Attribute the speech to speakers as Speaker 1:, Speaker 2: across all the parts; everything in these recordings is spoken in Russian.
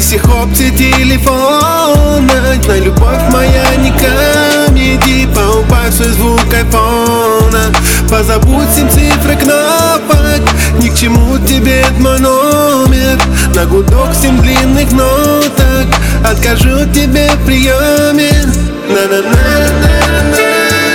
Speaker 1: всех опций телефона. Но любовь моя не комедий, поубавь свой звук айфона. Позабудь 7 цифр кнопок, ни к чему тебе мой номер. На гудок 7 длинных ноток, откажу тебе в приеме. На-на-на-на-на.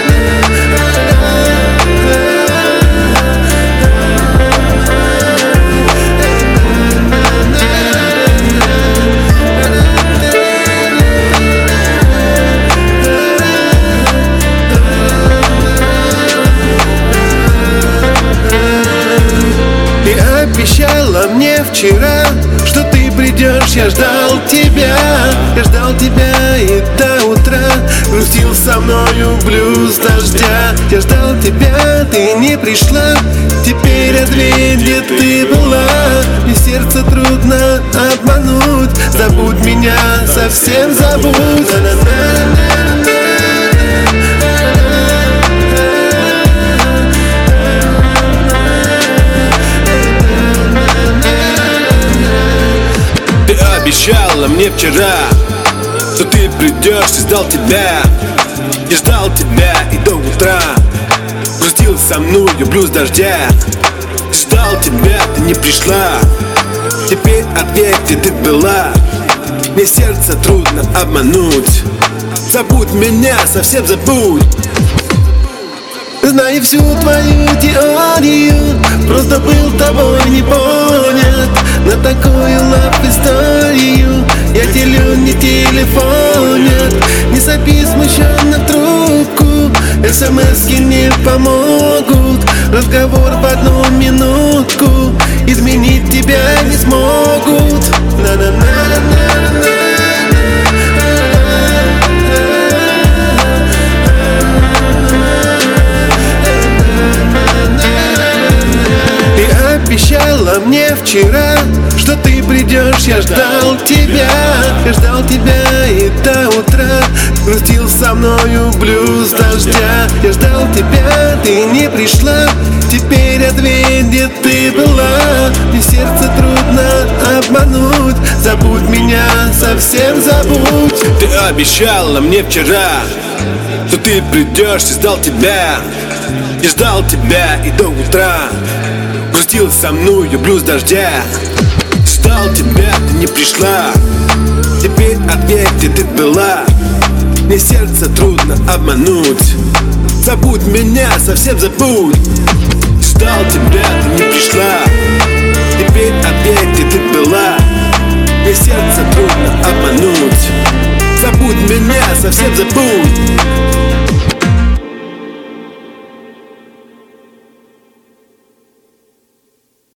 Speaker 1: Обещала мне вчера, что ты придешь. Я ждал тебя и до утра грустил со мною блюз дождя. Я ждал тебя, ты не пришла. Теперь ответь, где ты была. И сердце трудно обмануть. Забудь меня, совсем забудь.
Speaker 2: Обещала мне вчера, что ты придешь, и ждал тебя. Я ждал тебя и до утра грустил со мною блюз дождя. Ждал тебя, ты не пришла. Теперь ответь, где ты была. Мне сердце трудно обмануть. Забудь меня, совсем забудь.
Speaker 1: Знаю всю твою теорию, просто был тобой не понят. На такую лав-историю я делю не телефонят. Не сопи смущенно в трубку, смс-ки не помогут. Разговор в 1 минутку изменить тебя не смогут. На-на-на-на-на. Обещала мне вчера, что ты придешь. Я ждал тебя и до утра грустил со мною блюз дождя. Я ждал тебя, ты не пришла. Теперь ответь, где ты была. Мне сердце трудно обмануть. Забудь меня, совсем забудь.
Speaker 2: Ты обещала мне вчера, что ты придешь, и ждал тебя. Я ждал тебя и до утра грустил со мною блюз дождя. Ждал тебя, ты не пришла. Теперь ответь, где ты была. Мне сердце трудно обмануть. Забудь меня, совсем забудь. Ждал тебя, ты не пришла. Теперь ответь, где ты была. Мне сердце трудно обмануть. Забудь меня, совсем забудь.